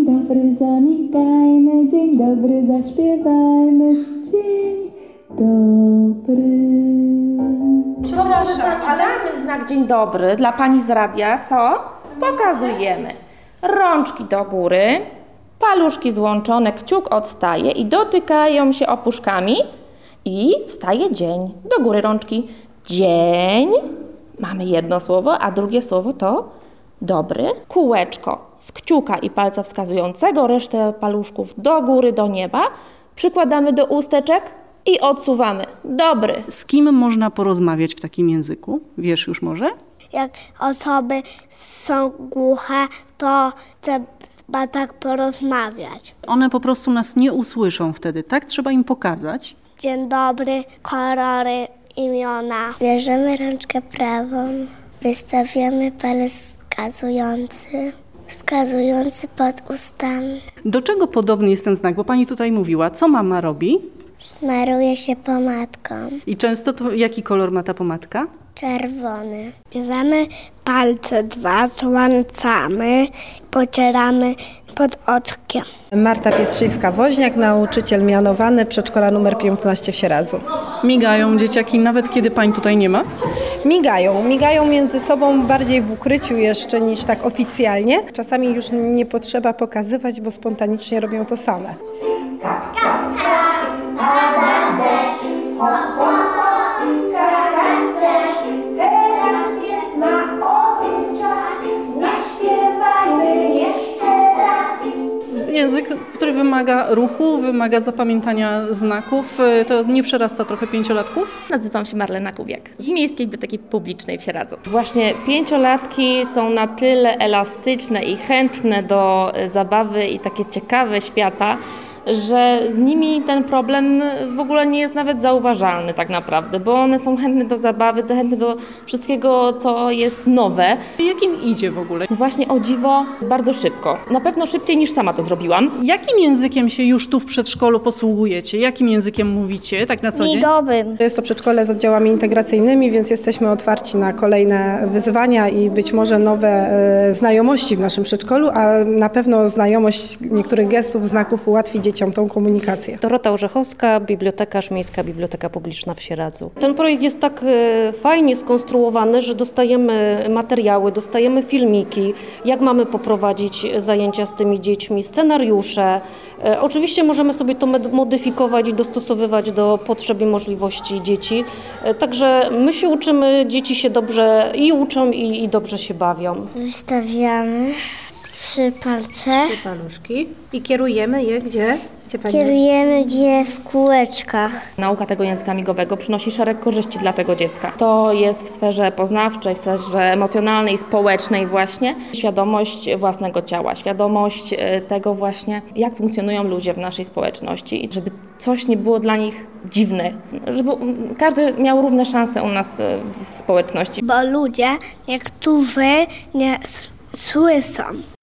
dobry zamigajmy, dzień dobry zaśpiewajmy, dzień dobry. To może damy znak dzień dobry dla pani z radia, co? Pokazujemy. Rączki do góry, paluszki złączone, kciuk odstaje i dotykają się opuszkami i staje dzień. Do góry rączki. Dzień. Mamy jedno słowo, a drugie słowo to dobry. Kółeczko z kciuka i palca wskazującego, resztę paluszków do góry, do nieba. Przykładamy do usteczek i odsuwamy. Dobry. Z kim można porozmawiać w takim języku? Wiesz już może? Jak osoby są głuche, to trzeba tak porozmawiać. One po prostu nas nie usłyszą wtedy, tak? Trzeba im pokazać. Dzień dobry, kolory, imiona. Bierzemy rączkę prawą, wystawiamy palec wskazujący pod ustami. Do czego podobny jest ten znak? Bo pani tutaj mówiła, co mama robi? Smaruje się pomadką. I często to jaki kolor ma ta pomadka? Czerwony. Bierzemy palce dwa, złączamy, pocieramy pod oczkiem. Marta Piestrzyńska-Woźniak, nauczyciel mianowany, przedszkola numer 15 w Sieradzu. Migają dzieciaki nawet kiedy pań tutaj nie ma? Migają między sobą bardziej w ukryciu jeszcze niż tak oficjalnie. Czasami już nie potrzeba pokazywać, bo spontanicznie robią to same. Język, który wymaga ruchu, wymaga zapamiętania znaków, to nie przerasta trochę 5-latków? Nazywam się Marlena Kubiak z Miejskiej Biblioteki Publicznej w Sieradzu. Właśnie 5-latki są na tyle elastyczne i chętne do zabawy i takie ciekawe świata, że z nimi ten problem w ogóle nie jest nawet zauważalny tak naprawdę, bo one są chętne do zabawy, chętne do wszystkiego, co jest nowe. Jak im idzie w ogóle? Właśnie o dziwo bardzo szybko. Na pewno szybciej niż sama to zrobiłam. Jakim językiem się już tu w przedszkolu posługujecie? Jakim językiem mówicie tak na co dzień? Migowym. Jest to przedszkole z oddziałami integracyjnymi, więc jesteśmy otwarci na kolejne wyzwania i być może nowe znajomości w naszym przedszkolu, a na pewno znajomość niektórych gestów, znaków ułatwi dzieciom tą komunikację. Dorota Orzechowska, bibliotekarz, Miejska Biblioteka Publiczna w Sieradzu. Ten projekt jest tak fajnie skonstruowany, że dostajemy materiały, dostajemy filmiki, jak mamy poprowadzić zajęcia z tymi dziećmi, scenariusze. Oczywiście możemy sobie to modyfikować i dostosowywać do potrzeb i możliwości dzieci. Także my się uczymy, dzieci się dobrze i uczą i dobrze się bawią. Wystawiamy 3 palce. 3 paluszki i kierujemy je gdzie? Kierujemy je w kółeczkach. Nauka tego języka migowego przynosi szereg korzyści dla tego dziecka. To jest w sferze poznawczej, w sferze emocjonalnej, społecznej właśnie. Świadomość własnego ciała, świadomość tego właśnie, jak funkcjonują ludzie w naszej społeczności i żeby coś nie było dla nich dziwne, żeby każdy miał równe szanse u nas w społeczności. Bo ludzie niektórzy nie słyszą.